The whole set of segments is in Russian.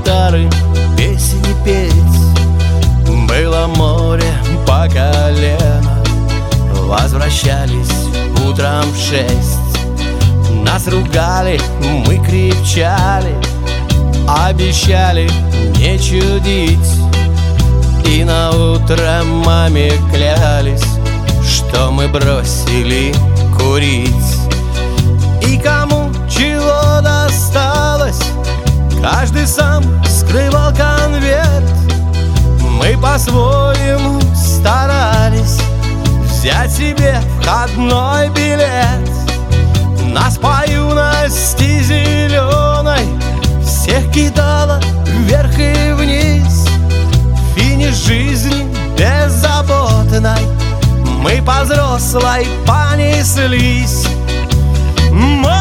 гитары, песни петь. Было море по колено. Возвращались утром в 6. Нас ругали, мы кричали, обещали не чудить. И на утро маме клялись, что мы бросили курить. И кому чего досталось, каждый сам скрывал конверт. Мы по-своему старались взять себе входной билет. Нас по юности зеленой всех кидало вверх и вниз. Финиш жизни беззаботной мы по взрослой понеслись. Молодость,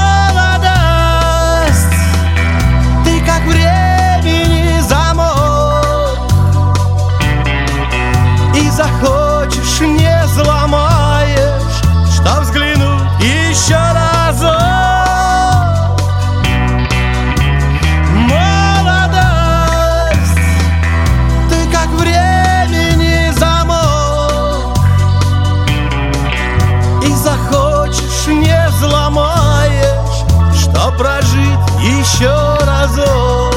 ты как времени замок, и захочешь не взломаешь, что взглянуть еще разок. Молодость, ты как времени замок, и захочешь не взломаешь, что прожить еще разок.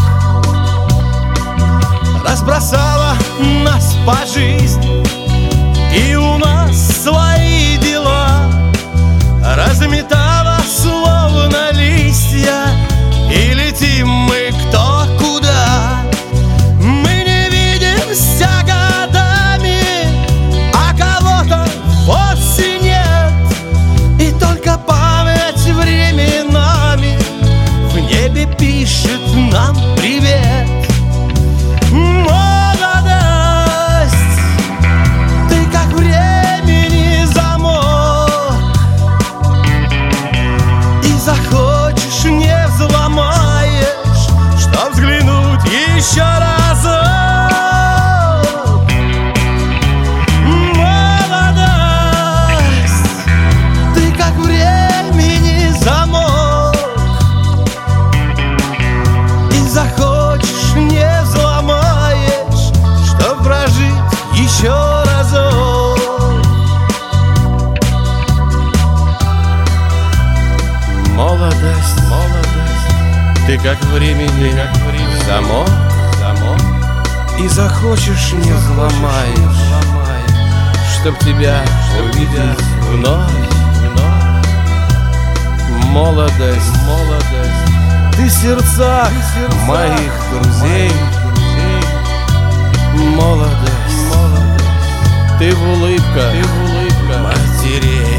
Разбросала нас по жизни, и у нас свои дела. Разметала словно листья, и летим мы кто куда. Мы не видимся годами, а кого-то вовсе нет. И только память временами в небе пишет нам привет. Молодость, ты как времени замок, и захочешь не взломаешь, что взглянуть еще разок. Молодость, ты как времени замок, и захочешь не взломаешь, чтоб прожить еще разок. Молодость, ты как времени замок, и захочешь не взломаешь, чтоб тебя увидеть вновь. Молодость, ты в сердцах моих друзей. Молодость, ты в улыбках матерей.